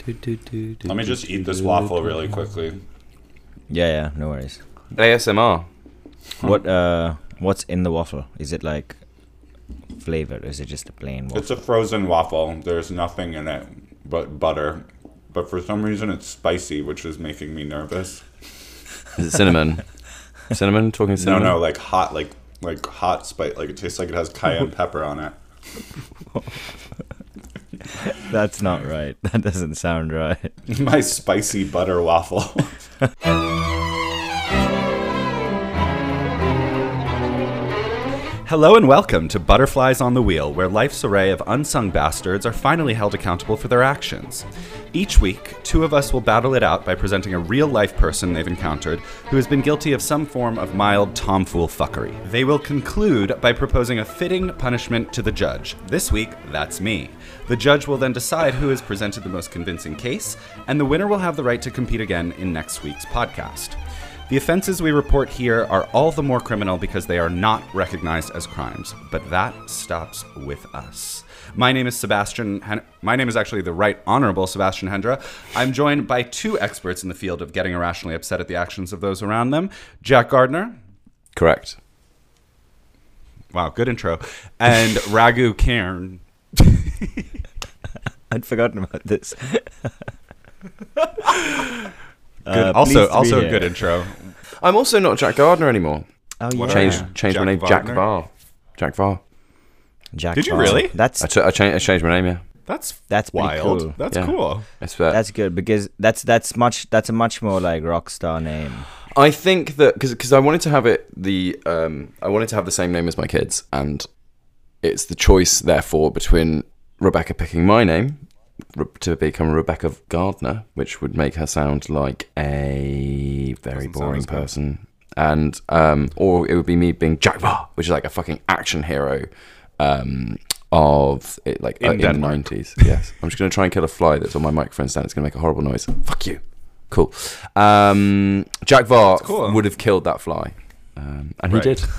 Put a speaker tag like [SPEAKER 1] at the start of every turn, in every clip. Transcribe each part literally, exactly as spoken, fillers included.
[SPEAKER 1] Let me just eat this waffle really quickly.
[SPEAKER 2] Yeah, yeah, no worries.
[SPEAKER 3] A S M R.
[SPEAKER 2] What uh, what's in the waffle? Is it like flavor? Or is it just a plain waffle?
[SPEAKER 1] It's a frozen waffle. There's nothing in it but butter. But for some reason it's spicy, which is making me nervous.
[SPEAKER 3] Is it cinnamon? Cinnamon? Talking cinnamon?
[SPEAKER 1] No, no, like hot, like like hot spice. Like it tastes like it has cayenne pepper on it.
[SPEAKER 2] That's not right. That doesn't sound right.
[SPEAKER 1] My spicy butter waffle.
[SPEAKER 4] Hello and welcome to Butterflies on the Wheel, where life's array of unsung bastards are finally held accountable for their actions. Each week, two of us will battle it out by presenting a real-life person they've encountered who has been guilty of some form of mild tomfool fuckery. They will conclude by proposing a fitting punishment to the judge. This week, that's me. The judge will then decide who has presented the most convincing case, and the winner will have the right to compete again in next week's podcast. The offenses we report here are all the more criminal because they are not recognized as crimes, but that stops with us. My name is Sebastian. Hen- My name is actually the Right Honorable Sebastian Hendra. I'm joined by two experts in the field of getting irrationally upset at the actions of those around them. Jack Gardner.
[SPEAKER 3] Correct.
[SPEAKER 4] Wow, good intro. And Raghu Cairn.
[SPEAKER 2] I'd forgotten about this.
[SPEAKER 4] Good.
[SPEAKER 2] Uh,
[SPEAKER 4] also,
[SPEAKER 2] pleased to be
[SPEAKER 4] also a
[SPEAKER 2] here.
[SPEAKER 4] good intro.
[SPEAKER 3] I'm also not Jack Gardner anymore.
[SPEAKER 2] Oh
[SPEAKER 4] What
[SPEAKER 2] yeah,
[SPEAKER 4] are
[SPEAKER 3] Changed,
[SPEAKER 4] you?
[SPEAKER 3] changed my
[SPEAKER 4] Jack
[SPEAKER 3] name, Jack
[SPEAKER 4] Wagner?
[SPEAKER 3] Var. Jack Var.
[SPEAKER 2] Jack
[SPEAKER 4] Did you
[SPEAKER 2] Varney.
[SPEAKER 4] really?
[SPEAKER 2] That's
[SPEAKER 3] I, t- I, changed, I changed my name, yeah.
[SPEAKER 4] That's
[SPEAKER 2] That's pretty
[SPEAKER 4] wild.
[SPEAKER 2] cool.
[SPEAKER 4] That's
[SPEAKER 3] Yeah.
[SPEAKER 4] cool.
[SPEAKER 3] It's fair.
[SPEAKER 2] that's good because that's that's much that's a much more like rock star name.
[SPEAKER 3] I think that because I wanted to have it the um I wanted to have the same name as my kids, and it's the choice therefore between Rebecca picking my name re- to become Rebecca Gardner, which would make her sound like a very
[SPEAKER 4] Doesn't sound
[SPEAKER 3] boring
[SPEAKER 4] as good.
[SPEAKER 3] person, and um or it would be me being Jack Va, which is like a fucking action hero um of it, like
[SPEAKER 4] In
[SPEAKER 3] uh, in the
[SPEAKER 4] Denmark.
[SPEAKER 3] nineties. Yes, I'm just gonna try and kill a fly that's on my microphone stand. It's gonna make a horrible noise. Fuck you. Cool. Um, Jack Var
[SPEAKER 4] cool.
[SPEAKER 3] would have killed that fly, um, and
[SPEAKER 4] Right.
[SPEAKER 3] he did.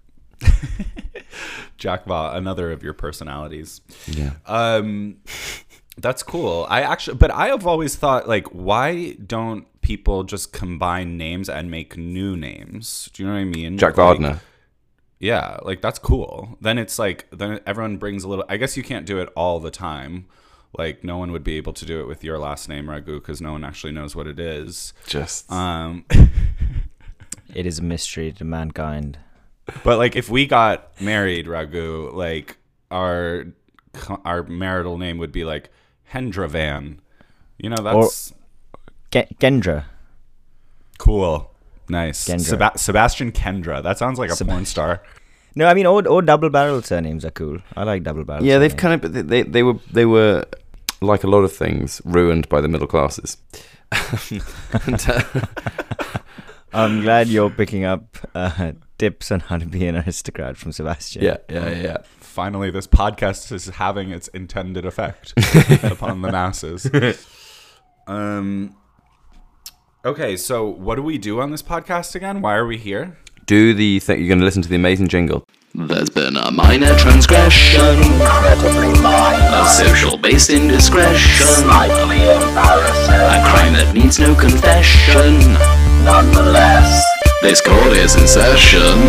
[SPEAKER 4] Jack Va, another of your personalities.
[SPEAKER 3] Yeah.
[SPEAKER 4] Um, that's cool. I actually, but I have always thought, like, why don't people just combine names and make new names? Do you know what I mean?
[SPEAKER 3] Jack
[SPEAKER 4] Like,
[SPEAKER 3] Gardner.
[SPEAKER 4] yeah, like that's cool. Then it's like then everyone brings a little. I guess you can't do it all the time. Like no one would be able to do it with your last name, Raghu, because no one actually knows what it is.
[SPEAKER 3] Just.
[SPEAKER 4] Um,
[SPEAKER 2] It is a mystery to mankind.
[SPEAKER 4] but like if we got married, Raghu, like our our marital name would be like Hendravan. You know, that's
[SPEAKER 2] Ke- Kendra.
[SPEAKER 4] cool. Nice.
[SPEAKER 2] Kendra.
[SPEAKER 4] Seba- Sebastian Kendra. That sounds like a porn star.
[SPEAKER 2] No, I mean, or, or double barrel surnames are cool. I like double barrel.
[SPEAKER 3] yeah, they've
[SPEAKER 2] surnames.
[SPEAKER 3] kind of they they were they were like a lot of things ruined by the middle classes. And, uh,
[SPEAKER 2] I'm glad you're picking up uh, tips on how to be an aristocrat from Sebastian.
[SPEAKER 3] yeah, yeah, yeah.
[SPEAKER 4] Finally, this podcast is having its intended effect upon the masses. Um. Okay, so what do we do on this podcast again? Why are we here?
[SPEAKER 3] Do the thing. You're going to listen to the amazing jingle.
[SPEAKER 5] There's been a minor transgression, incredibly minor, a social-based indiscretion, slightly embarrassing, a crime that needs no confession. Nonetheless, this court is in session.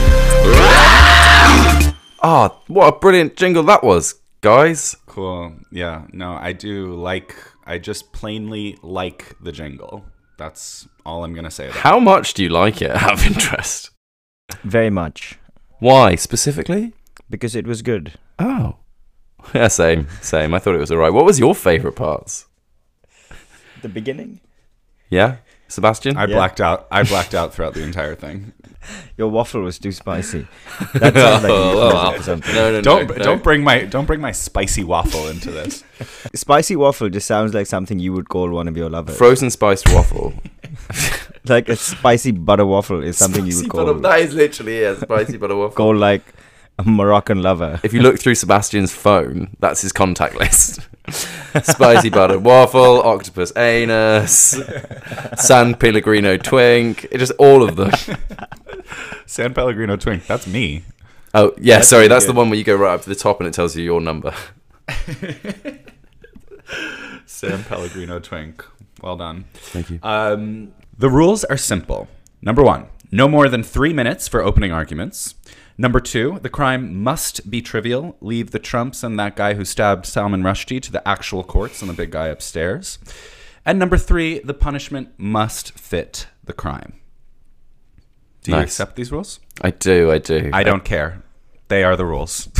[SPEAKER 3] Ah, what a brilliant jingle that was, guys.
[SPEAKER 4] Cool. Yeah. No, I do like. I just plainly like the jingle. That's all I'm gonna say about it.
[SPEAKER 3] How much do you like it? Out of interest.
[SPEAKER 2] Very much.
[SPEAKER 3] Why specifically?
[SPEAKER 2] Because it was good.
[SPEAKER 3] Oh. Yeah, same, same. I thought it was alright. What was your favourite parts?
[SPEAKER 2] The beginning?
[SPEAKER 3] Yeah? Sebastian?
[SPEAKER 4] I
[SPEAKER 2] Yeah.
[SPEAKER 4] blacked out. I blacked out throughout the entire thing.
[SPEAKER 2] Your waffle was too spicy. That sounds like a
[SPEAKER 3] Oh,
[SPEAKER 2] euphemism
[SPEAKER 3] wow.
[SPEAKER 2] for something.
[SPEAKER 3] No, no,
[SPEAKER 4] Don't
[SPEAKER 3] no, no.
[SPEAKER 4] don't bring my don't bring my spicy waffle into this.
[SPEAKER 2] Spicy waffle just sounds like something you would call one of your lovers.
[SPEAKER 3] Frozen spiced waffle.
[SPEAKER 2] Like a spicy butter waffle is something you would
[SPEAKER 3] Spicy
[SPEAKER 2] call
[SPEAKER 3] butter- that is literally a spicy butter waffle.
[SPEAKER 2] call like a Moroccan lover.
[SPEAKER 3] If you look through Sebastian's phone, that's his contact list. Spicy butter waffle, octopus anus, San Pellegrino twink, it just all of them.
[SPEAKER 4] San Pellegrino twink. That's me.
[SPEAKER 3] Oh yeah,
[SPEAKER 2] That's
[SPEAKER 3] sorry,
[SPEAKER 2] pretty
[SPEAKER 3] that's the
[SPEAKER 2] good.
[SPEAKER 3] one where you go right up to the top and it tells you your number.
[SPEAKER 4] San Pellegrino twink. Well done.
[SPEAKER 3] Thank you.
[SPEAKER 4] Um, the rules are simple. Number one, no more than three minutes for opening arguments. Number two, the crime must be trivial. Leave the Trumps and that guy who stabbed Salman Rushdie to the actual courts and the big guy upstairs. And number three, the punishment must fit the crime. Do you
[SPEAKER 3] Nice.
[SPEAKER 4] accept these rules?
[SPEAKER 3] I do, I do.
[SPEAKER 4] I don't care. They are the rules.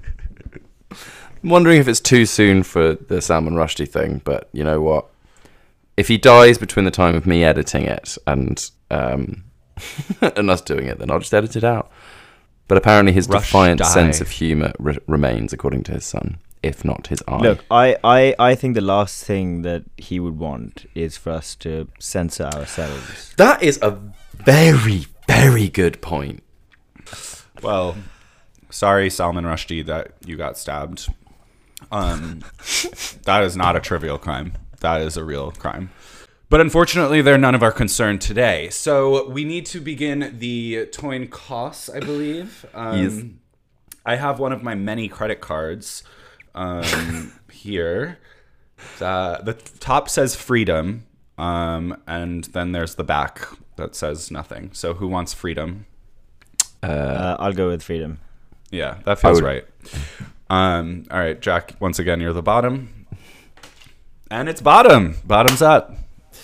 [SPEAKER 3] I'm wondering if it's too soon for the Salman Rushdie thing, but you know what? If he dies between the time of me editing it and um, and us doing it, then I'll just edit it out. But apparently his
[SPEAKER 4] Rush
[SPEAKER 3] defiant
[SPEAKER 4] die.
[SPEAKER 3] sense of humour re- remains, according to his son, if not his eye.
[SPEAKER 2] Look, I, I, I think the last thing that he would want is for us to censor ourselves.
[SPEAKER 3] That is a very, very good point.
[SPEAKER 4] Well, sorry, Salman Rushdie, that you got stabbed. Um, that is not a trivial crime. That is a real crime. But unfortunately, they're none of our concern today. So we need to begin the Toyn costs, I believe. Um,
[SPEAKER 3] Yes.
[SPEAKER 4] I have one of my many credit cards um, here. Uh, the top says freedom, um, and then there's the back that says nothing. So who wants freedom?
[SPEAKER 2] Uh, I'll go with freedom.
[SPEAKER 4] Yeah, that feels
[SPEAKER 3] would-
[SPEAKER 4] right. Um, all right, Jack, once again, you're the bottom. And it's bottom. Bottom's up.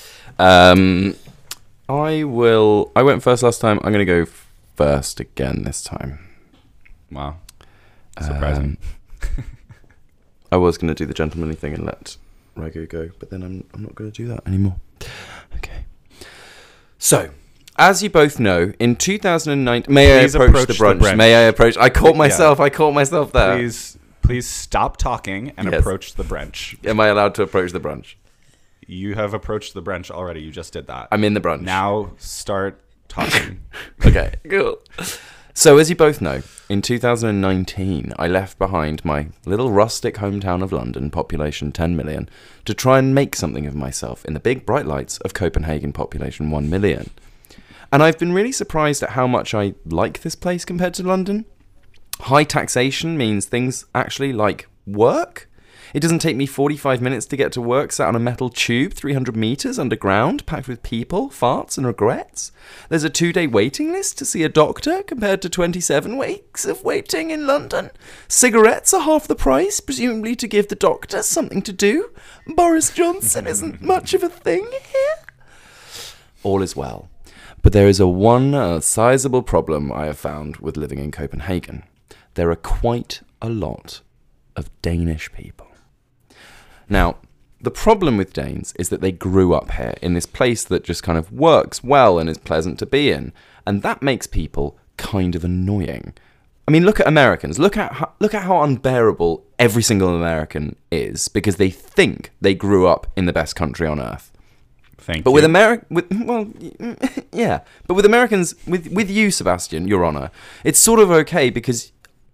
[SPEAKER 3] Um, I will. I went first last time. I'm going to go first again this time.
[SPEAKER 4] Wow. Surprising.
[SPEAKER 3] Um, I was going to do the gentlemanly thing and let Ragu go, but then I'm I'm not going to do that anymore. Okay. So, as you both know, in two thousand nine, may I
[SPEAKER 4] Please
[SPEAKER 3] approach,
[SPEAKER 4] approach
[SPEAKER 3] the,
[SPEAKER 4] the
[SPEAKER 3] brunch?
[SPEAKER 4] brunch.
[SPEAKER 3] May I approach? I caught myself. I caught myself there.
[SPEAKER 4] Please, please stop talking and
[SPEAKER 3] Yes.
[SPEAKER 4] approach the brunch.
[SPEAKER 3] Am I allowed to approach the brunch?
[SPEAKER 4] You have approached the brunch already. You just did that.
[SPEAKER 3] I'm in the brunch.
[SPEAKER 4] Now start talking.
[SPEAKER 3] Okay, cool. So, as you both know, in two thousand nineteen, I left behind my little rustic hometown of London, population ten million, to try and make something of myself in the big bright lights of Copenhagen, population one million. And I've been really surprised at how much I like this place compared to London. High taxation means things actually like work. It doesn't take me forty-five minutes to get to work sat on a metal tube three hundred metres underground, packed with people, farts and regrets. There's a two-day waiting list to see a doctor compared to twenty-seven weeks of waiting in London. Cigarettes are half the price, presumably to give the doctor something to do. Boris Johnson isn't much of a thing here. All is well. But there is a one uh, sizable problem I have found with living in Copenhagen. There are quite a lot of Danish people. Now, the problem with Danes is that they grew up here in this place that just kind of works well and is pleasant to be in, and that makes people kind of annoying. I mean, look at Americans. Look at how, look at how unbearable every single American is because they think they grew up in the best country on earth.
[SPEAKER 4] Thank
[SPEAKER 3] But
[SPEAKER 4] you.
[SPEAKER 3] with Ameri- with well, yeah. But with Americans, with with you, Sebastian, Your Honor, it's sort of okay because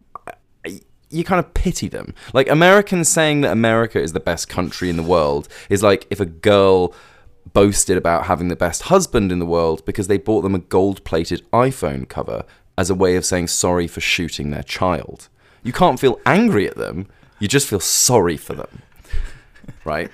[SPEAKER 3] you kind of pity them. Like, Americans saying that America is the best country in the world is like if a girl boasted about having the best husband in the world because they bought them a gold-plated iPhone cover as a way of saying sorry for shooting their child. You can't feel angry at them. You just feel sorry for them. Right?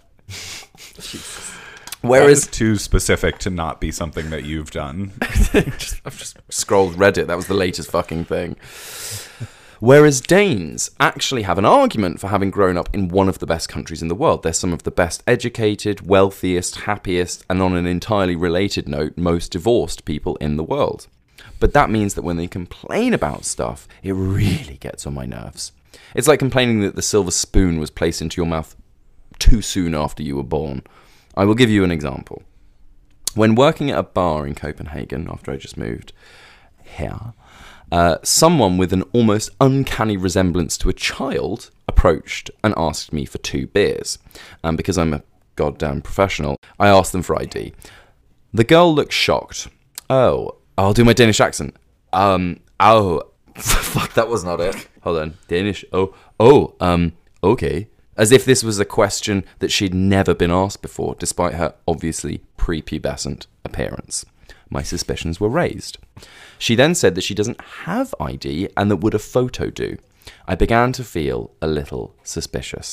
[SPEAKER 3] Whereas...
[SPEAKER 4] That is too specific to not be something that you've done.
[SPEAKER 3] just, I've just scrolled Reddit. That was the latest fucking thing. Whereas Danes actually have an argument for having grown up in one of the best countries in the world. They're some of the best educated, wealthiest, happiest, and on an entirely related note, most divorced people in the world. But that means that when they complain about stuff, it really gets on my nerves. It's like complaining that the silver spoon was placed into your mouth too soon after you were born. I will give you an example. When working at a bar in Copenhagen, after I just moved here, uh, someone with an almost uncanny resemblance to a child approached and asked me for two beers. And because I'm a goddamn professional, I asked them for I D. The girl looked shocked. Oh, I'll do my Danish accent. Um, oh, fuck, that was not it. Hold on, Danish. Oh, oh, um, okay. As if this was a question that she'd never been asked before, despite her obviously prepubescent appearance. My suspicions were raised. She then said that she doesn't have I D and that would a photo do. I began to feel a little suspicious.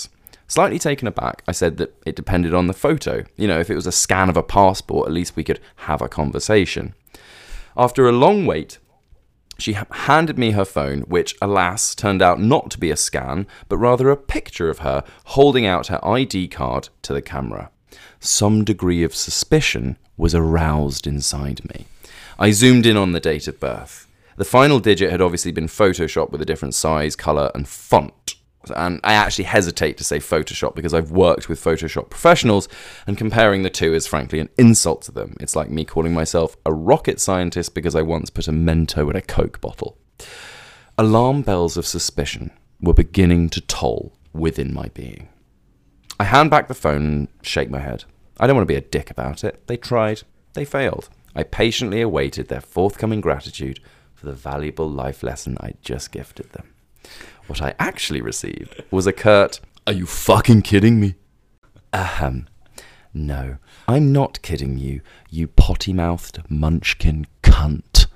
[SPEAKER 3] Slightly taken aback, I said that it depended on the photo. You know, if it was a scan of a passport, at least we could have a conversation. After a long wait, she ha- handed me her phone, which, alas, turned out not to be a scan, but rather a picture of her holding out her I D card to the camera. Some degree of suspicion was aroused inside me. I zoomed in on the date of birth. The final digit had obviously been photoshopped with a different size, colour, and font. And I actually hesitate to say Photoshop because I've worked with Photoshop professionals, and comparing the two is frankly an insult to them. It's like me calling myself a rocket scientist because I once put a Mento in a Coke bottle. Alarm bells of suspicion were beginning to toll within my being. I hand back the phone and shake my head. I don't want to be a dick about it. They tried. They failed. I patiently awaited their forthcoming gratitude for the valuable life lesson I'd just gifted them. What I actually received was a curt, "Are you fucking kidding me?" Ahem. No, I'm not kidding you, you potty-mouthed munchkin cunt.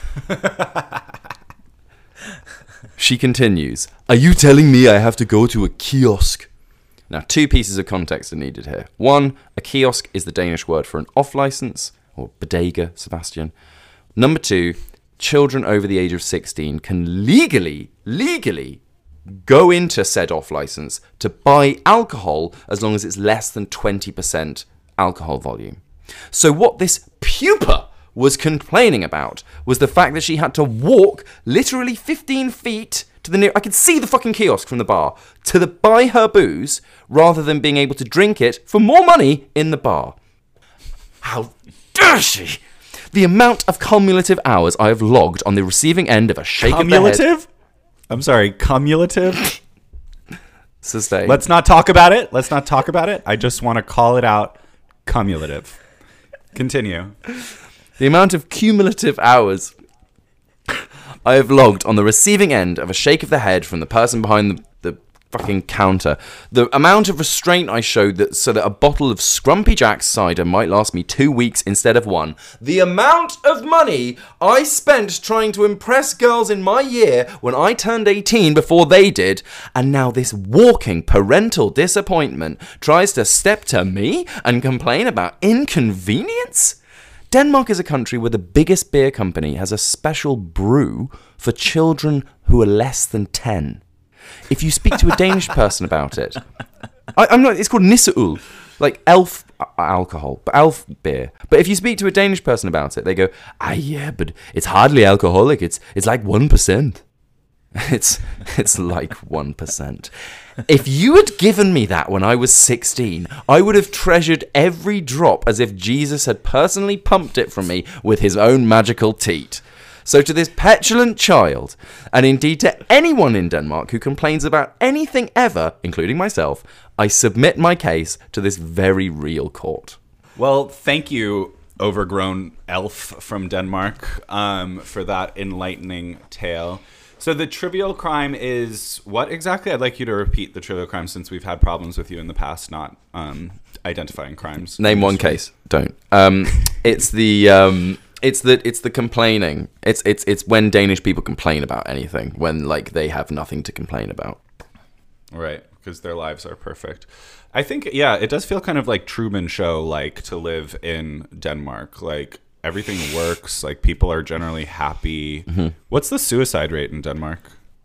[SPEAKER 3] She continues, "Are you telling me I have to go to a kiosk?" Now, two pieces of context are needed here. One, a kiosk is the Danish word for an off-license, or bodega, Sebastian. Number two, children over the age of sixteen can legally, legally go into said off-license to buy alcohol as long as it's less than twenty percent alcohol volume. So what this pupa was complaining about was the fact that she had to walk literally fifteen feet to the near, I could see the fucking kiosk from the bar, to the, buy her booze rather than being able to drink it for more money in the bar. How dare she? The amount of cumulative hours I have logged on the receiving end of a shake of the head.
[SPEAKER 4] Cumulative? I'm sorry, cumulative?
[SPEAKER 3] Sustain.
[SPEAKER 4] Let's not talk about it. Let's not talk about it. I just want to call it out. Cumulative. Continue.
[SPEAKER 3] The amount of cumulative hours I have logged on the receiving end of a shake of the head from the person behind the, the fucking counter. The amount of restraint I showed that so that a bottle of Scrumpy Jack's cider might last me two weeks instead of one. The amount of money I spent trying to impress girls in my year when I turned eighteen before they did. And now this walking parental disappointment tries to step to me and complain about inconvenience? Denmark is a country where the biggest beer company has a special brew for children who are less than ten. If you speak to a Danish person about it, I, I'm not. It's called Nisseøl, like elf uh, alcohol, but elf beer. But if you speak to a Danish person about it, they go, "Ah, yeah, but it's hardly alcoholic. It's it's like one percent. It's it's like one percent." If you had given me that when I was sixteen, I would have treasured every drop as if Jesus had personally pumped it from me with his own magical teat. So to this petulant child, and indeed to anyone in Denmark who complains about anything ever, including myself, I submit my case to this very real court.
[SPEAKER 4] Well, thank you, overgrown elf from Denmark, um, for that enlightening tale. So the trivial crime is what exactly? I'd like you to repeat the trivial crime since we've had problems with you in the past not um, identifying crimes.
[SPEAKER 3] Name one case. Don't. Um, it's the um, it's the it's the complaining. It's it's it's when Danish people complain about anything when like they have nothing to complain about.
[SPEAKER 4] Right, because their lives are perfect. I think yeah, it does feel kind of like Truman Show like to live in Denmark. Like everything works. Like people are generally happy. Mm-hmm. What's the suicide rate in Denmark?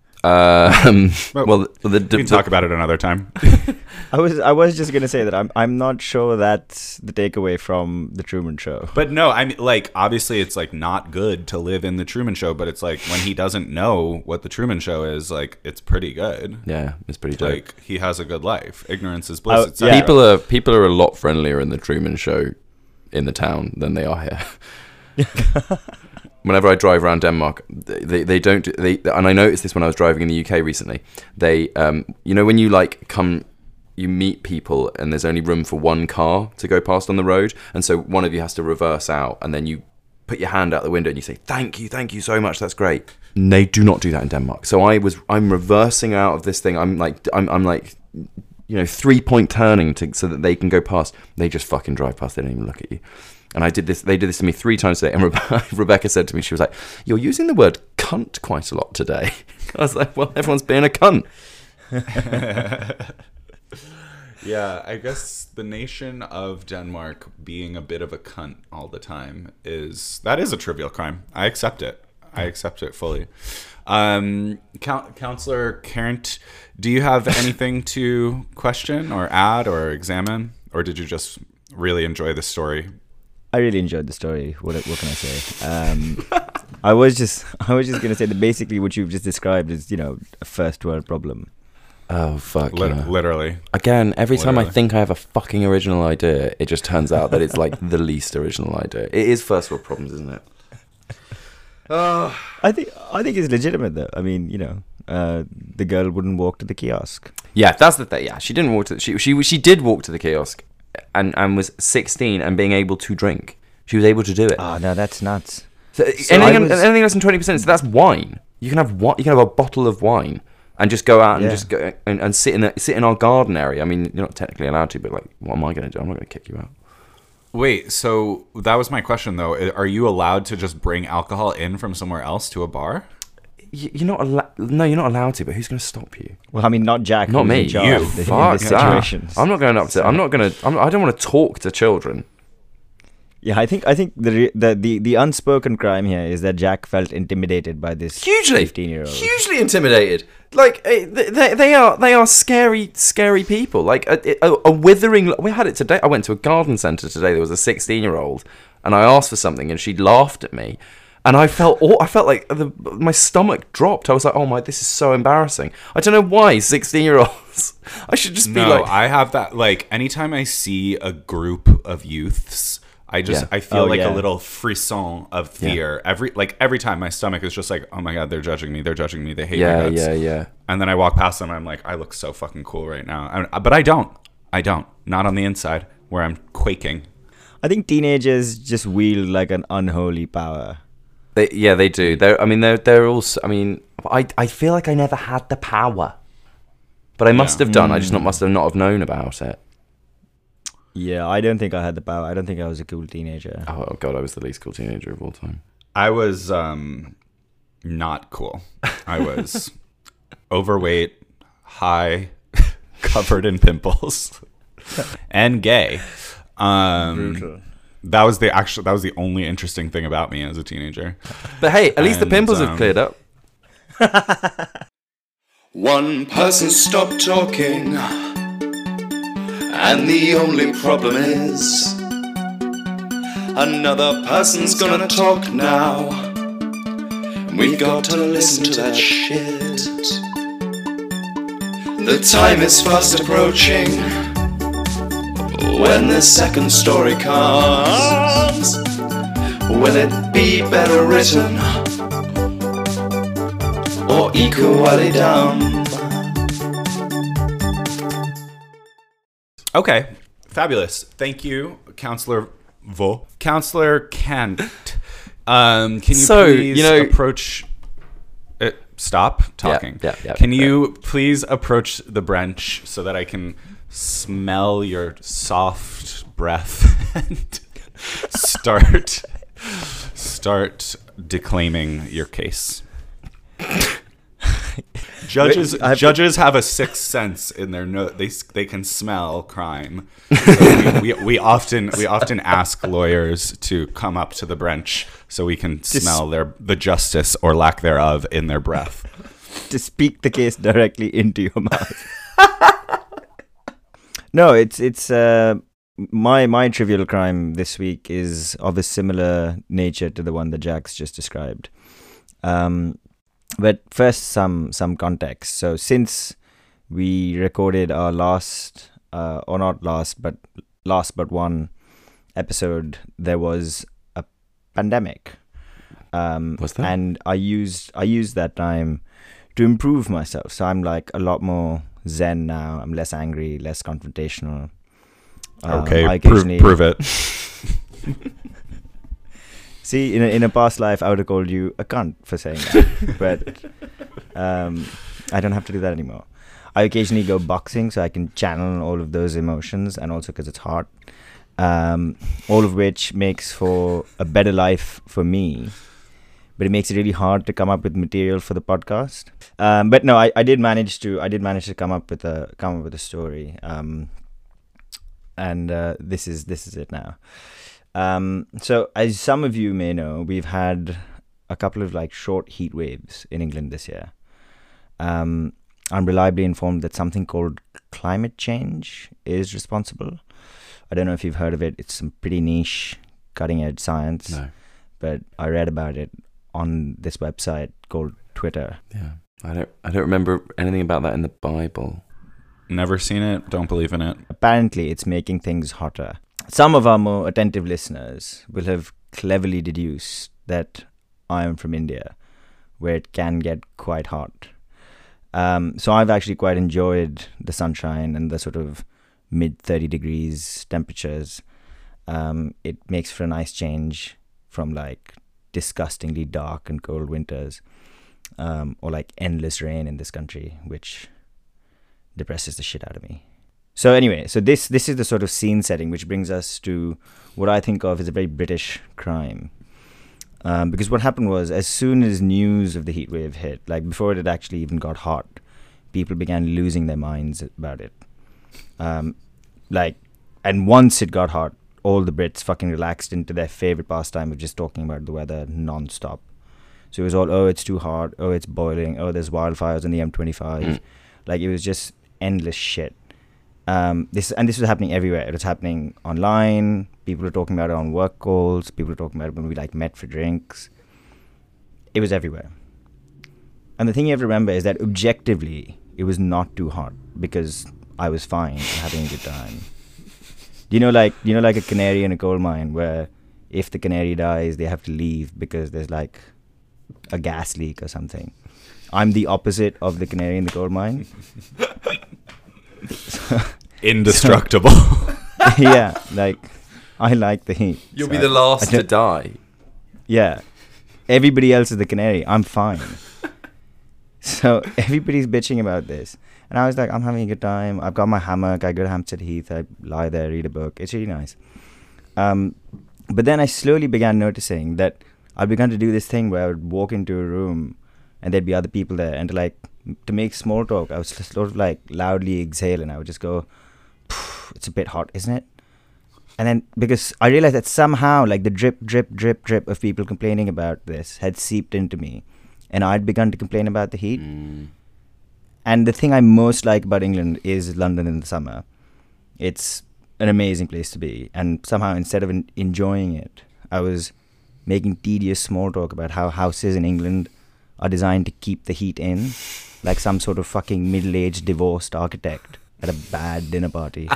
[SPEAKER 3] Um, well, the, the,
[SPEAKER 4] we can talk about it another time.
[SPEAKER 2] I was I was just gonna say that I'm I'm not sure that's the takeaway from the Truman Show.
[SPEAKER 4] But no, I mean, like obviously it's like not good to live in the Truman Show, but it's like when he doesn't know what the Truman Show is, like it's pretty good.
[SPEAKER 3] Yeah, it's pretty dope.
[SPEAKER 4] Like he has a good life. Ignorance is bliss.
[SPEAKER 2] Oh,
[SPEAKER 4] et cetera.
[SPEAKER 2] yeah.
[SPEAKER 3] People are people are a lot friendlier in the Truman Show in the town than they are here. Whenever I drive around Denmark, they they don't they and I noticed this when I was driving in the U K recently. They um you know when you like come you meet people and there's only room for one car to go past on the road, and so one of you has to reverse out, and then you put your hand out the window and you say thank you thank you so much, that's great. And they do not do that in Denmark. So I was I'm reversing out of this thing. I'm like I'm I'm like you know three point turning to so that they can go past. They just fucking drive past. They don't even look at you. And I did this. They did this to me three times today. And Rebe- Rebecca said to me, she was like, "You're using the word cunt quite a lot today." I was like, "Well, everyone's being a cunt."
[SPEAKER 1] Yeah, I guess the nation of Denmark being a bit of a cunt all the time is that is a trivial crime. I accept it. I accept it fully. Um, Coun- Counselor Cairnt, do you have anything to question or add or examine, or did you just really enjoy the story?
[SPEAKER 2] I really enjoyed the story. What what can I say? Um, I was just I was just gonna say that basically what you've just described is, you know, a first world problem.
[SPEAKER 3] Oh fuck!
[SPEAKER 1] Lit-
[SPEAKER 3] yeah.
[SPEAKER 1] Literally.
[SPEAKER 3] Again, every time I
[SPEAKER 1] Literally.
[SPEAKER 3] think I have a fucking original idea, it just turns out that it's like the least original idea. It is first world problems, isn't it?
[SPEAKER 2] I think I think it's legitimate though. I mean, you know, uh, the girl wouldn't walk to the kiosk.
[SPEAKER 3] Yeah, that's the thing. Yeah, she didn't walk to. She she she did walk to the kiosk, and and was sixteen and being able to drink. She was able to do it.
[SPEAKER 2] Oh no, that's nuts.
[SPEAKER 3] So
[SPEAKER 2] So
[SPEAKER 3] anything,
[SPEAKER 2] I was-
[SPEAKER 3] anything less than twenty percent. So that's wine. You can have one. You can have a bottle of wine and just go out and
[SPEAKER 2] Yeah.
[SPEAKER 3] just go and, and sit in the, sit in our garden area. I mean, you're not technically allowed to, but like, what am I going to do? I'm not going to kick you out.
[SPEAKER 1] Wait, so that was my question though. Are you allowed to just bring alcohol in from somewhere else to a bar?
[SPEAKER 3] You- You're not allowed. No, you're not allowed to. But who's going to stop you?
[SPEAKER 2] Well, I mean, not Jack.
[SPEAKER 3] Not
[SPEAKER 2] who's
[SPEAKER 3] me.
[SPEAKER 2] in charge
[SPEAKER 1] You.
[SPEAKER 2] in the- in
[SPEAKER 3] Fuck
[SPEAKER 2] the
[SPEAKER 3] that.
[SPEAKER 2] situations.
[SPEAKER 3] I'm not going up to. I'm not going to. I don't want to talk to children.
[SPEAKER 2] Yeah, I think I think the re- the the the unspoken crime here is that Jack felt intimidated by this
[SPEAKER 3] Hugely,
[SPEAKER 2] fifteen-year-old.
[SPEAKER 3] hugely intimidated. Like eh, they, they they are they are scary scary people. Like a, a, a withering. We had it today. I went to a garden centre today. There was a sixteen-year-old, and I asked for something, and she laughed at me, and I felt aw- I felt like the, my stomach dropped. I was like, oh my, this is so embarrassing. I don't know why sixteen-year-olds. I should just be
[SPEAKER 1] No,
[SPEAKER 3] like,
[SPEAKER 1] I have that. Like anytime I see a group of youths, I just
[SPEAKER 3] Yeah.
[SPEAKER 1] I feel
[SPEAKER 2] Oh,
[SPEAKER 1] like
[SPEAKER 2] yeah.
[SPEAKER 1] a little frisson of fear. Every like every time my stomach is just like, oh my god, they're judging me. They're judging me. They hate
[SPEAKER 3] yeah,
[SPEAKER 1] me. guts.
[SPEAKER 3] yeah, yeah.
[SPEAKER 1] And then I walk past them. And I'm like, I look so fucking cool right now. I, but I don't. I don't. Not on the inside where I'm quaking.
[SPEAKER 2] I think teenagers just wield like an unholy power.
[SPEAKER 3] They, yeah, they do. They're, I mean, they're, they're also. I mean, I, I feel like I never had the power, but I must
[SPEAKER 1] Yeah.
[SPEAKER 3] have done. I just not must have not have known about it.
[SPEAKER 2] Yeah, I don't think I had the power. I don't think I was a cool teenager.
[SPEAKER 3] Oh god, I was the least cool teenager of all time.
[SPEAKER 1] I was um, not cool. I was overweight, high, covered in pimples, and gay. Um, that was the actual. That was the only interesting thing about me as a teenager.
[SPEAKER 3] But hey, at least the
[SPEAKER 1] And,
[SPEAKER 3] pimples
[SPEAKER 1] um,
[SPEAKER 3] have cleared up.
[SPEAKER 5] One person stopped talking, and the only problem is another person's gonna talk now. We got to listen to that shit. The time is fast approaching when the second story comes. Will it be better written or equally dumb?
[SPEAKER 1] Okay, fabulous. Thank you, Counselor Vo. Counselor Kant. Um, can you
[SPEAKER 3] So,
[SPEAKER 1] please
[SPEAKER 3] you know-
[SPEAKER 1] approach? Uh, stop talking.
[SPEAKER 3] yeah, yeah,
[SPEAKER 1] can
[SPEAKER 3] yeah.
[SPEAKER 1] you please approach the bench so that I can smell your soft breath and start start declaiming your case? Judges
[SPEAKER 2] Wait, I have to-
[SPEAKER 1] judges have a sixth sense in their no they they can smell crime. So we, we we often we often ask lawyers to come up to the bench so we can smell their the justice or lack thereof in their breath.
[SPEAKER 2] To speak the case directly into your mouth. No, it's it's uh, my my trivial crime this week is of a similar nature to the one that Jack's just described. Um, but first, some some context. So since we recorded our last, uh, or not last, but last but one episode, there was a pandemic. Um,
[SPEAKER 3] Was there?
[SPEAKER 2] And I used I used that time to improve myself. So I'm like a lot more zen now. I'm less angry, less confrontational. Um, I
[SPEAKER 1] prove,
[SPEAKER 2] occasionally-
[SPEAKER 1] prove it.
[SPEAKER 2] See, in a, in a past life, I would have called you a cunt for saying that, but um, I don't have to do that anymore. I occasionally go boxing so I can channel all of those emotions, and also because it's hard. Um, all of which makes for a better life for me, but it makes it really hard to come up with material for the podcast. Um, but no, I, I did manage to I did manage to come up with a come up with a story. Um, and uh, this is this is it now. Um, so, as some of you may know, we've had a couple of like short heat waves in England this year. Um, I'm reliably informed that something called climate change is responsible. I don't know if you've heard of it. It's some pretty niche, cutting-edge science.
[SPEAKER 3] No.
[SPEAKER 2] But I read about it on this website called Twitter.
[SPEAKER 3] Yeah. I don't I don't remember anything about that in the Bible.
[SPEAKER 1] Never seen it. Don't believe in it.
[SPEAKER 2] Apparently, it's making things hotter. Some of our more attentive listeners will have cleverly deduced that I am from India, where it can get quite hot. Um, so I've actually quite enjoyed the sunshine and the sort of mid thirty degrees temperatures. Um, it makes for a nice change from like disgustingly dark and cold winters, um, or like endless rain in this country, which depresses the shit out of me. So anyway, so this this is the sort of scene setting which brings us to what I think of as a very British crime. Um, because what happened was, as soon as news of the heat wave hit, like before it had actually even got hot, people began losing their minds about it. Um, like, and once it got hot, all the Brits fucking relaxed into their favorite pastime of just talking about the weather non-stop. So it was all, oh, it's too hot, oh, it's boiling, oh, there's wildfires on the M twenty-five. Mm. Like, it was just endless shit. Um, this and this was happening everywhere. It was happening online. People were talking about it on work calls. People were talking about it when we like met for drinks. It was everywhere. And the thing you have to remember is that objectively, it was not too hot because I was fine and having a good time. You know, like you know, like a canary in a coal mine, where if the canary dies, they have to leave because there's like a gas leak or something. I'm the opposite of the canary in the coal mine.
[SPEAKER 1] So, indestructible.
[SPEAKER 2] So, yeah, like I like the heat.
[SPEAKER 3] You'll
[SPEAKER 2] so
[SPEAKER 3] be the last to die.
[SPEAKER 2] Yeah, everybody else is the canary. I'm fine. So everybody's bitching about this, and I was like, I'm having a good time. I've got my hammock. I go to Hampstead Heath. I lie there, read a book. It's really nice. Um, but then I slowly began noticing that I began to do this thing where I would walk into a room, and there'd be other people there, and to like to make small talk, I would sort of like loudly exhale, and I would just go, "It's a bit hot, isn't it?" And then because I realized that somehow like the drip, drip, drip, drip of people complaining about this had seeped into me, and I'd begun to complain about the heat. Mm. And the thing I most like about England is London in the summer. It's an amazing place to be, and somehow instead of en- enjoying it, I was making tedious small talk about how houses in England are designed to keep the heat in, like some sort of fucking middle-aged divorced architect at a bad dinner party.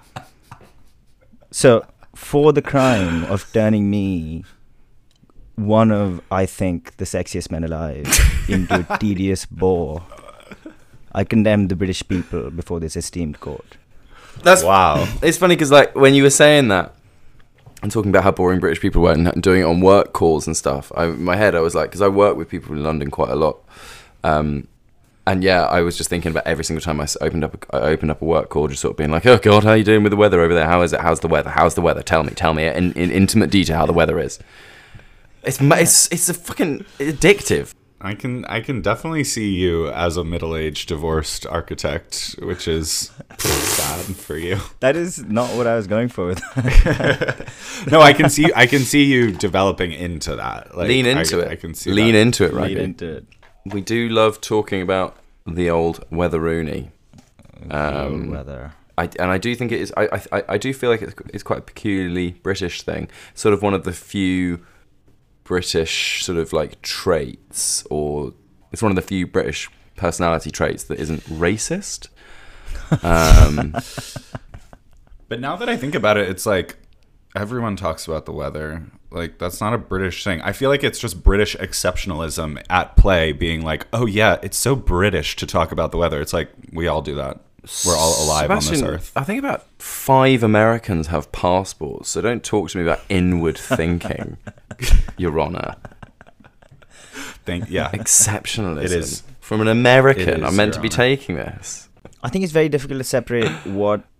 [SPEAKER 2] So, for the crime of turning me, one of, I think, the sexiest men alive, into a tedious bore, I condemn the British people before this esteemed court.
[SPEAKER 3] That's
[SPEAKER 1] wow.
[SPEAKER 3] It's funny because, like, when you were saying that and talking about how boring British people were and doing it on work calls and stuff, I, in my head I was like, because I work with people in London quite a lot, um, and yeah, I was just thinking about every single time I opened up, a, I opened up a work call, just sort of being like, "Oh God, how are you doing with the weather over there? How is it? How's the weather? How's the weather? Tell me, tell me in, in intimate detail how the weather is." It's it's it's a fucking addictive.
[SPEAKER 1] I can I can definitely see you as a middle-aged divorced architect, which is sad for you.
[SPEAKER 2] That is not what I was going for.
[SPEAKER 1] No, I can see I can see you developing into that. Like,
[SPEAKER 3] Lean into
[SPEAKER 1] I,
[SPEAKER 3] it.
[SPEAKER 1] I can see
[SPEAKER 3] Lean
[SPEAKER 1] that.
[SPEAKER 3] into it, right?
[SPEAKER 2] Lean into it.
[SPEAKER 3] We do love talking about the old weather-rooney.
[SPEAKER 2] Um, weather.
[SPEAKER 3] I, and I do think it is. I I I do feel like it's, it's quite a peculiarly British thing. Sort of one of the few British sort of like traits, or it's one of the few British personality traits that isn't racist. Um,
[SPEAKER 1] but now that I think about it, it's like everyone talks about the weather. Like, that's not a British thing. I feel like it's just British exceptionalism at play, being like, oh yeah, it's so British to talk about the weather. It's like, we all do that. We're all alive
[SPEAKER 3] Sebastian,
[SPEAKER 1] on this earth.
[SPEAKER 3] I think about five Americans have passports, so don't talk to me about inward thinking, Your Honour.
[SPEAKER 1] Think, yeah.
[SPEAKER 3] Exceptionalism.
[SPEAKER 1] It is.
[SPEAKER 3] From an American,
[SPEAKER 1] It is,
[SPEAKER 3] I'm meant
[SPEAKER 1] Your
[SPEAKER 3] to be
[SPEAKER 1] Honour.
[SPEAKER 3] taking this.
[SPEAKER 2] I think it's very difficult to separate what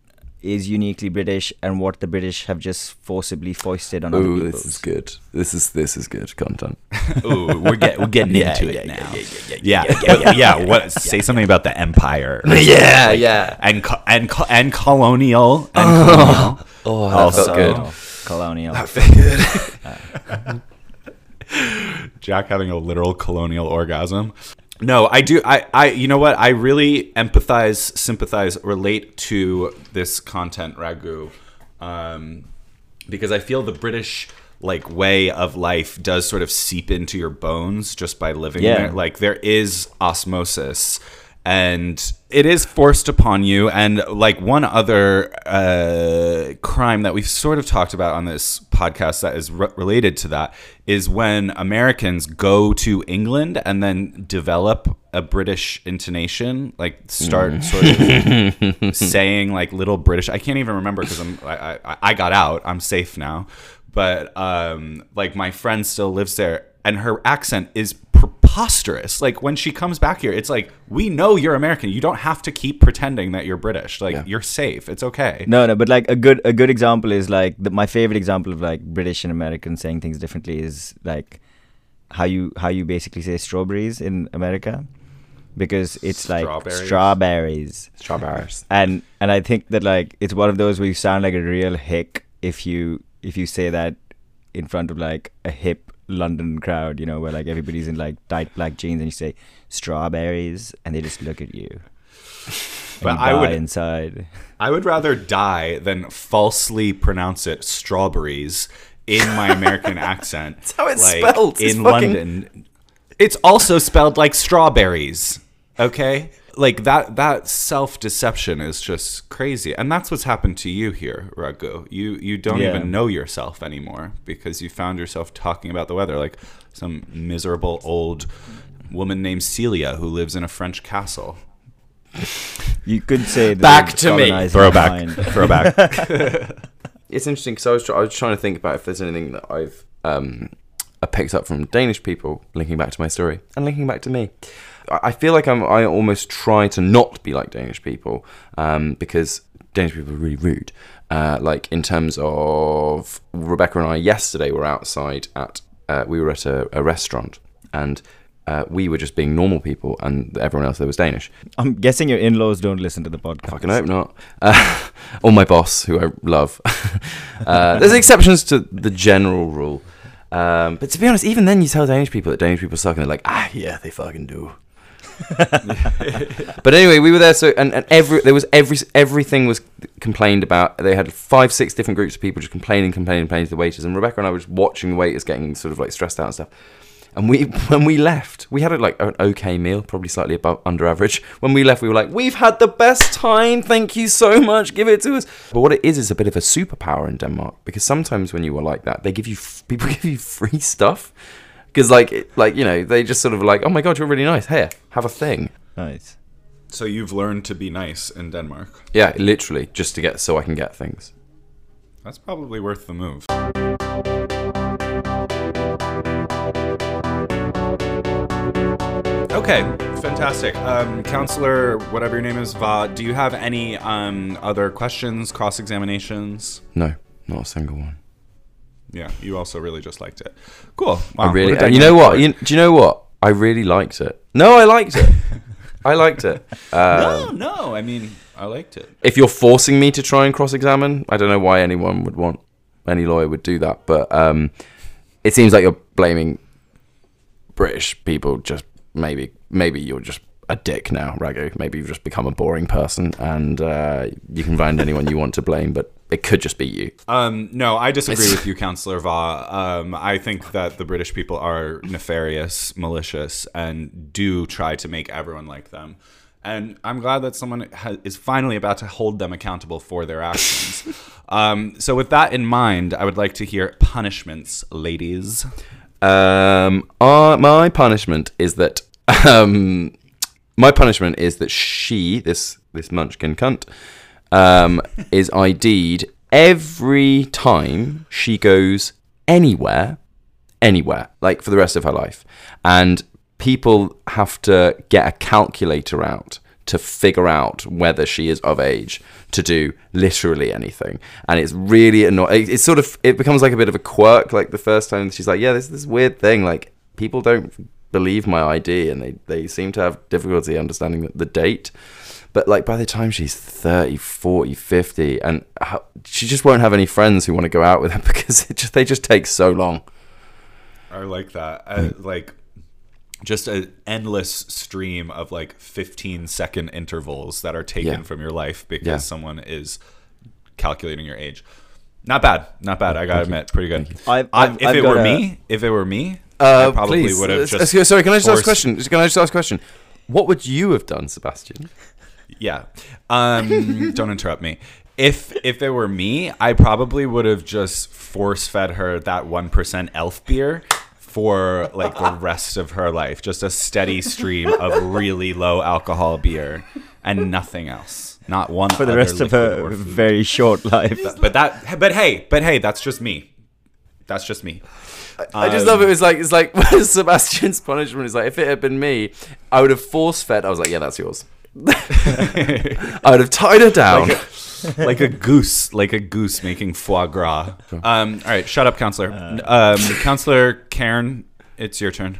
[SPEAKER 2] is uniquely British and what the British have just forcibly foisted on other
[SPEAKER 3] Ooh,
[SPEAKER 2] people.
[SPEAKER 3] this is good. This is this is good content.
[SPEAKER 4] Ooh, we're get we're getting
[SPEAKER 2] Yeah,
[SPEAKER 4] into
[SPEAKER 2] yeah,
[SPEAKER 4] it
[SPEAKER 2] yeah,
[SPEAKER 4] now.
[SPEAKER 2] yeah,
[SPEAKER 4] Yeah, yeah, yeah. yeah, What? Say something about the empire.
[SPEAKER 3] yeah, yeah.
[SPEAKER 4] And co- and co- and colonial and colonial.
[SPEAKER 3] Oh, that
[SPEAKER 2] Also
[SPEAKER 3] felt good.
[SPEAKER 2] colonial.
[SPEAKER 3] That felt good.
[SPEAKER 1] Jack having a literal colonial orgasm.
[SPEAKER 4] No, I do. I, I, you know what? I really empathize, sympathize, relate to this content, Raghu, um, because I feel the British like way of life does sort of seep into your bones just by living
[SPEAKER 2] Yeah.
[SPEAKER 4] there. Like there is osmosis, and it is forced upon you. And like one other uh, crime that we've sort of talked about on this podcast that is re- related to that is when Americans go to England and then develop a British intonation, like start
[SPEAKER 3] Mm.
[SPEAKER 4] sort of saying like little British. I can't even remember because I'm I, I I got out. I'm safe now, but um, like my friend still lives there, and her accent is preposterous. Like when she comes back here, it's like, we know you're American. You don't have to keep pretending that you're British. Like
[SPEAKER 3] Yeah.
[SPEAKER 4] you're safe. It's okay.
[SPEAKER 2] No, no, but like a good a good example is like the, my favorite example of like British and American saying things differently is like how you how you basically say strawberries in America, because it's like
[SPEAKER 1] Strawberries.
[SPEAKER 2] strawberries,
[SPEAKER 3] Strawberries.
[SPEAKER 2] and and I think that like it's one of those where you sound like a real hick if you if you say that in front of like a hip London crowd, you know, where like everybody's in like tight black jeans and you say strawberries and they just look at you.
[SPEAKER 4] But
[SPEAKER 2] And you
[SPEAKER 4] I
[SPEAKER 2] die
[SPEAKER 4] would-
[SPEAKER 2] inside.
[SPEAKER 4] I would rather die than falsely pronounce it strawberries in my American accent. That's
[SPEAKER 3] how it's spelled. It's
[SPEAKER 4] in
[SPEAKER 3] fucking-
[SPEAKER 4] London. It's also spelled like strawberries. Okay? Like that that self-deception is just crazy. And that's what's happened to you here, Raghu. You you don't
[SPEAKER 2] Yeah.
[SPEAKER 4] even know yourself anymore because you found yourself talking about the weather like some miserable old woman named Celia who lives in a French castle.
[SPEAKER 2] You could say that
[SPEAKER 3] Back
[SPEAKER 2] they've
[SPEAKER 3] to me.
[SPEAKER 2] colonized my
[SPEAKER 4] Throwback.
[SPEAKER 2] mind.
[SPEAKER 4] Throwback.
[SPEAKER 3] It's interesting because I was try- I was trying to think about if there's anything that I've um I picked up from Danish people, linking back to my story and linking back to me. I I feel like I'm I almost try to not be like Danish people, um, because Danish people are really rude. Uh, like in terms of Rebecca and I yesterday were outside at uh, we were at a, a restaurant and uh, we were just being normal people and everyone else there was Danish.
[SPEAKER 2] I'm guessing your in-laws don't listen to the podcast.
[SPEAKER 3] Fucking hope not. Uh, or my boss, who I love. uh, there's exceptions to the general rule. Um, but to be honest, even then you tell Danish people that Danish people suck and they're like, ah, yeah, they fucking do. But anyway, we were there, so and, and every there was every everything was complained about. They had five, six different groups of people just complaining, complaining, complaining to the waiters. And Rebecca and I were just watching the waiters getting sort of like stressed out and stuff. And we, when we left, we had a, like an okay meal, probably slightly above under average. When we left, we were like, "We've had the best time. Thank you so much. Give it to us." But what it is is a bit of a superpower in Denmark, because sometimes when you are like that, they give you people give you free stuff. Because like it- like you know, they just sort of like, "Oh my god, you're really nice. Here, have a thing."
[SPEAKER 2] Nice.
[SPEAKER 1] So you've learned to be nice in Denmark.
[SPEAKER 3] Yeah, literally, just to get so I can get things.
[SPEAKER 1] That's probably worth the move.
[SPEAKER 4] Okay, fantastic. Um, Counselor, whatever your name is, Va, do you have any um, other questions, cross-examinations?
[SPEAKER 3] No, not a single one.
[SPEAKER 1] Yeah, you also really just liked it.
[SPEAKER 4] Cool.
[SPEAKER 3] I
[SPEAKER 4] Wow,
[SPEAKER 3] really,
[SPEAKER 4] what a
[SPEAKER 3] you know
[SPEAKER 4] dynamic
[SPEAKER 3] what?
[SPEAKER 4] part.
[SPEAKER 3] You, do you know what? I really liked it. No, I liked it. I liked it. Um,
[SPEAKER 4] No, no, I mean, I liked it.
[SPEAKER 3] If you're forcing me to try and cross-examine, I don't know why anyone would want, any lawyer would do that. But um, it seems like you're blaming British people. Just maybe, maybe you're just a dick now, Raghu. Maybe you've just become a boring person, and uh, you can find anyone you want to blame, but it could just be you.
[SPEAKER 4] Um, no, I disagree
[SPEAKER 3] It's-
[SPEAKER 4] with you, Councillor Va. Um, I think that the British people are nefarious, malicious, and do try to make everyone like them. And I'm glad that someone ha- is finally about to hold them accountable for their actions. um, so with that in mind, I would like to hear punishments, ladies.
[SPEAKER 3] Um, uh, my punishment is that um, my punishment is that she, this this munchkin cunt, um, is ID'd every time she goes anywhere, anywhere, like for the rest of her life, and people have to get a calculator out to figure out whether she is of age to do literally anything. And it's really annoying. It's sort of, it becomes like a bit of a quirk. Like the first time she's like, yeah, this this weird thing. Like people don't believe my I D and they, they seem to have difficulty understanding the, the date. But like by the time she's thirty, forty, fifty, and how, she just won't have any friends who want to go out with her because it just, they just take so long.
[SPEAKER 1] I like that. I, like just an endless stream of like fifteen second intervals that are taken
[SPEAKER 3] Yeah.
[SPEAKER 1] from your life because
[SPEAKER 3] Yeah.
[SPEAKER 1] someone is calculating your age. Not bad. Not bad. I gotta admit, pretty good.
[SPEAKER 2] I've,
[SPEAKER 1] I,
[SPEAKER 2] I've,
[SPEAKER 1] if
[SPEAKER 2] I've
[SPEAKER 1] it
[SPEAKER 2] got
[SPEAKER 1] were
[SPEAKER 2] a-
[SPEAKER 1] me, if it were me,
[SPEAKER 3] Uh,
[SPEAKER 1] I probably
[SPEAKER 3] please.
[SPEAKER 1] would have
[SPEAKER 3] Uh,
[SPEAKER 1] just.
[SPEAKER 3] uh, sorry, can I just ask a
[SPEAKER 1] forced-
[SPEAKER 3] question? Can I just ask a question? What would you have done, Sebastian?
[SPEAKER 1] Yeah. Um, don't interrupt me. If if it were me, I probably would have just force fed her that one percent elf beer for like the rest of her life. Just a steady stream of really low alcohol beer and nothing else. Not one
[SPEAKER 2] for the
[SPEAKER 1] other
[SPEAKER 2] rest of
[SPEAKER 1] liquid
[SPEAKER 2] her
[SPEAKER 1] or food.
[SPEAKER 2] very short life.
[SPEAKER 1] But that but hey, but hey, that's just me. That's just me.
[SPEAKER 3] I just
[SPEAKER 1] Um,
[SPEAKER 3] love it. It's like it's like Sebastian's punishment is like if it had been me, I would have force fed. I was like, yeah, that's yours. I would have tied her down.
[SPEAKER 1] Like a, like a goose, like a goose making foie gras. Um, all right, shut up, counselor. Um, counselor Karen, it's your turn.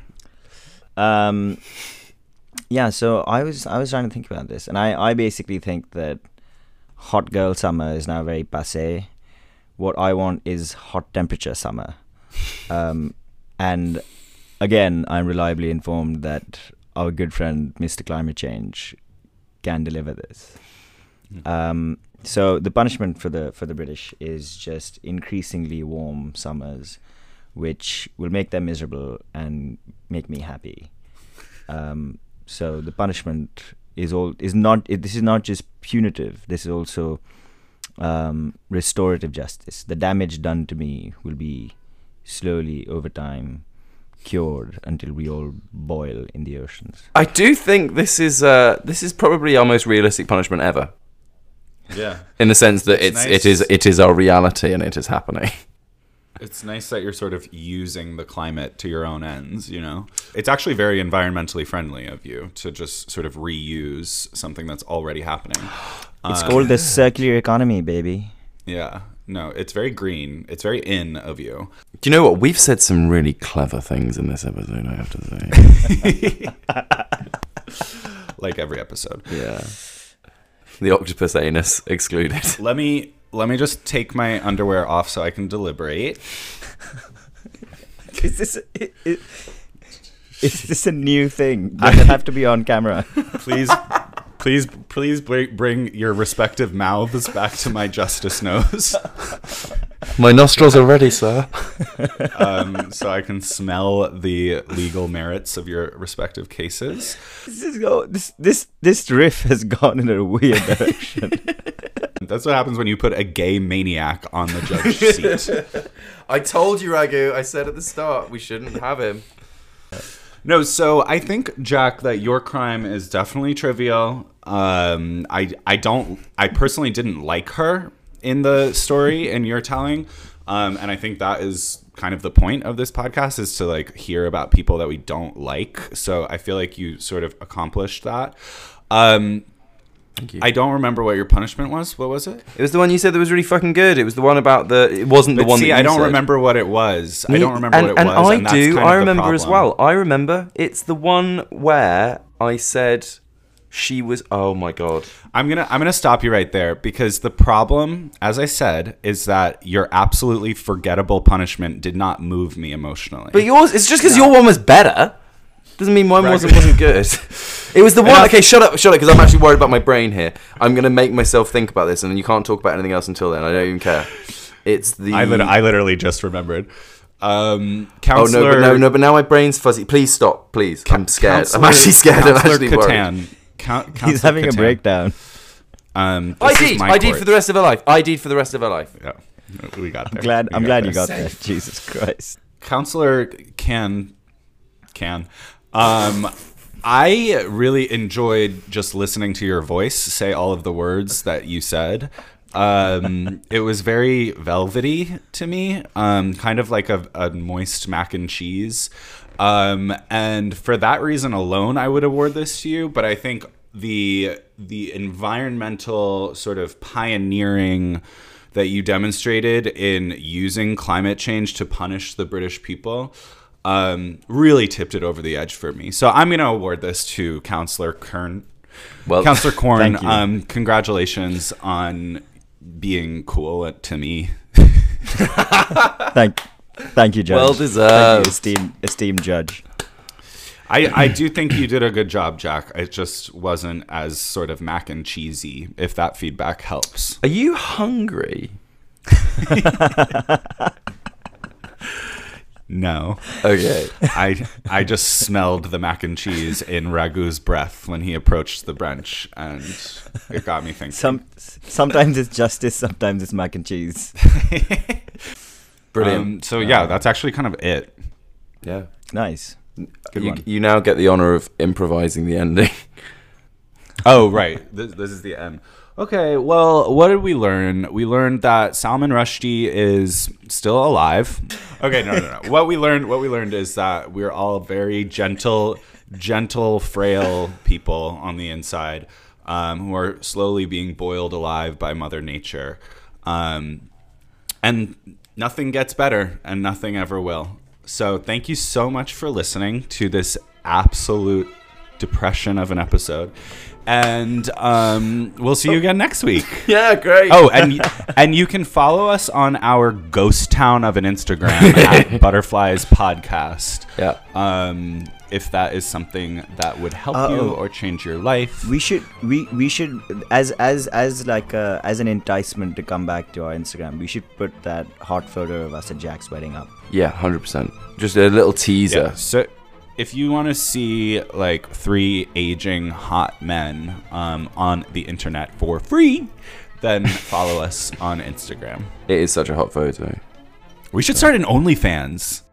[SPEAKER 2] Um, yeah. So I was I was trying to think about this, and I, I basically think that hot girl summer is now very passé. What I want is hot temperature summer. Um, and again, I'm reliably informed that our good friend Mister Climate Change can deliver this. Um, so the punishment for the for the British is just increasingly warm summers, which will make them miserable and make me happy. Um, so the punishment is all is not. It, this is not just punitive. This is also um, restorative justice. The damage done to me will be slowly over time cured until we all boil in the oceans.
[SPEAKER 3] I do think this is uh, this is probably our most realistic punishment ever,
[SPEAKER 1] Yeah.
[SPEAKER 3] in the sense that
[SPEAKER 1] It's
[SPEAKER 3] it's,
[SPEAKER 1] nice.
[SPEAKER 3] it is it is our reality and it is happening.
[SPEAKER 1] It's nice that you're sort of using the climate to your own ends, you know? It's actually very environmentally friendly of you to just sort of reuse something that's already happening.
[SPEAKER 2] It's
[SPEAKER 1] Uh,
[SPEAKER 2] called the circular economy, baby.
[SPEAKER 1] Yeah. No, it's very green. It's very in of you.
[SPEAKER 3] Do you know what? We've said some really clever things in this episode, I have to say.
[SPEAKER 1] Like every episode.
[SPEAKER 3] Yeah. The octopus anus excluded.
[SPEAKER 1] Let me let me just take my underwear off so I can deliberate.
[SPEAKER 2] Is this i- i- is this a new thing? Does it have to be on camera?
[SPEAKER 1] Please please please bring, bring your respective mouths back to my justice nose.
[SPEAKER 3] My nostrils are ready, sir.
[SPEAKER 1] Um, so I can smell the legal merits of your respective cases.
[SPEAKER 2] This is go. This this this riff has gone in a weird direction.
[SPEAKER 1] That's what happens when you put a gay maniac on the judge seat.
[SPEAKER 3] I told you, Ragu. I said at the start we shouldn't have him.
[SPEAKER 1] No, so I think, Jack, that your crime is definitely trivial. Um, I I don't. I personally didn't like her in the story in your telling, um, and I think that is kind of the point of this podcast, is to like hear about people that we don't like. So I feel like you sort of accomplished that. Um,
[SPEAKER 3] Thank you.
[SPEAKER 1] I don't remember what your punishment was. What was it?
[SPEAKER 3] It was the one you said that was really fucking good. It was the one about the. It wasn't the
[SPEAKER 1] But
[SPEAKER 3] one.
[SPEAKER 1] see,
[SPEAKER 3] that you
[SPEAKER 1] I don't
[SPEAKER 3] said.
[SPEAKER 1] remember what it was. I
[SPEAKER 3] Me-
[SPEAKER 1] don't remember
[SPEAKER 3] and,
[SPEAKER 1] what it
[SPEAKER 3] and
[SPEAKER 1] was.
[SPEAKER 3] I
[SPEAKER 1] and that's
[SPEAKER 3] do.
[SPEAKER 1] kind
[SPEAKER 3] I
[SPEAKER 1] of the
[SPEAKER 3] remember as
[SPEAKER 1] problem.
[SPEAKER 3] well. I remember. It's the one where I said she was. Oh my god.
[SPEAKER 1] I'm gonna I'm gonna stop you right there, because the problem, as I said, is that your absolutely forgettable punishment did not move me emotionally.
[SPEAKER 3] But yours. It's just because your one was better. Doesn't mean mine wasn't wasn't good. It was the one.
[SPEAKER 1] Enough.
[SPEAKER 3] Okay, shut up, shut up, because I'm actually worried about my brain here. I'm gonna make myself think about this, and then you can't talk about anything else until then. I don't even care. It's the.
[SPEAKER 1] I, lit- I literally just remembered. Um,
[SPEAKER 3] Oh
[SPEAKER 1] counselor,
[SPEAKER 3] no, but no, no, but now my brain's fuzzy. Please stop, please. I'm scared. I'm
[SPEAKER 1] Counselor-
[SPEAKER 3] actually scared. I'm
[SPEAKER 1] Counselor
[SPEAKER 3] actually worried.
[SPEAKER 1] Catan, Coun-
[SPEAKER 2] He's
[SPEAKER 1] Counselor
[SPEAKER 2] having a
[SPEAKER 1] Catan.
[SPEAKER 2] breakdown.
[SPEAKER 1] Um, this is
[SPEAKER 3] I did.
[SPEAKER 1] my
[SPEAKER 3] I did
[SPEAKER 1] court.
[SPEAKER 3] for the rest of her life. I did for the rest of her life.
[SPEAKER 1] Yeah, we got there.
[SPEAKER 2] Glad
[SPEAKER 1] We
[SPEAKER 2] I'm glad
[SPEAKER 1] there.
[SPEAKER 2] you got that. Jesus Christ.
[SPEAKER 1] Counselor can can um I really enjoyed just listening to your voice say all of the words that you said. Um it was very velvety to me, um kind of like a, a moist mac and cheese. Um and for that reason alone I would award this to you, but I think the the environmental sort of pioneering that you demonstrated in using climate change to punish the British people um, really tipped it over the edge for me. So I'm going to award this to Councillor Kern.
[SPEAKER 3] Well,
[SPEAKER 1] Councillor Corn,
[SPEAKER 2] thank you.
[SPEAKER 1] um, congratulations on being cool at, to me.
[SPEAKER 2] Thank, thank you, Judge.
[SPEAKER 3] Well
[SPEAKER 2] Thank
[SPEAKER 3] deserved.
[SPEAKER 2] you, esteemed, esteemed Judge.
[SPEAKER 1] I, I do think you did a good job, Jack. It just wasn't as sort of mac and cheesy, if that feedback helps.
[SPEAKER 3] Are you hungry?
[SPEAKER 1] No.
[SPEAKER 3] Okay.
[SPEAKER 1] I I just smelled the mac and cheese in Ragu's breath when he approached the brunch, and it got me thinking.
[SPEAKER 2] Some sometimes it's justice, sometimes it's mac and cheese.
[SPEAKER 3] Brilliant.
[SPEAKER 1] Um, so yeah, that's actually kind of it.
[SPEAKER 3] Yeah.
[SPEAKER 2] Nice. Good
[SPEAKER 3] You,
[SPEAKER 2] one.
[SPEAKER 3] you now get the honor of improvising the ending.
[SPEAKER 1] Oh, right. This, this is the end. Okay, well, what did we learn? We learned that Salman Rushdie is still alive. Okay, no, no, no. What we learned, what we learned is that we're all very gentle, gentle, frail people on the inside, um, who are slowly being boiled alive by Mother Nature, um, and nothing gets better, and nothing ever will. So, thank you so much for listening to this absolute depression of an episode. And um, we'll see you again next week.
[SPEAKER 3] Yeah, great.
[SPEAKER 1] Oh, and and you can follow us on our ghost town of an Instagram at Butterflies Podcast.
[SPEAKER 3] Yeah.
[SPEAKER 1] Um, if that is something that would help
[SPEAKER 2] Uh-oh.
[SPEAKER 1] you or change your life.
[SPEAKER 2] We should we we should as as as like a, as an enticement to come back to our Instagram. We should put that hot photo of us at Jack's wedding up.
[SPEAKER 3] Yeah, one hundred percent. Just a little teaser.
[SPEAKER 1] Yeah. So if you want to see like three aging hot men um, on the internet for free, then follow us on Instagram.
[SPEAKER 3] It is such a hot photo.
[SPEAKER 1] We should start an OnlyFans.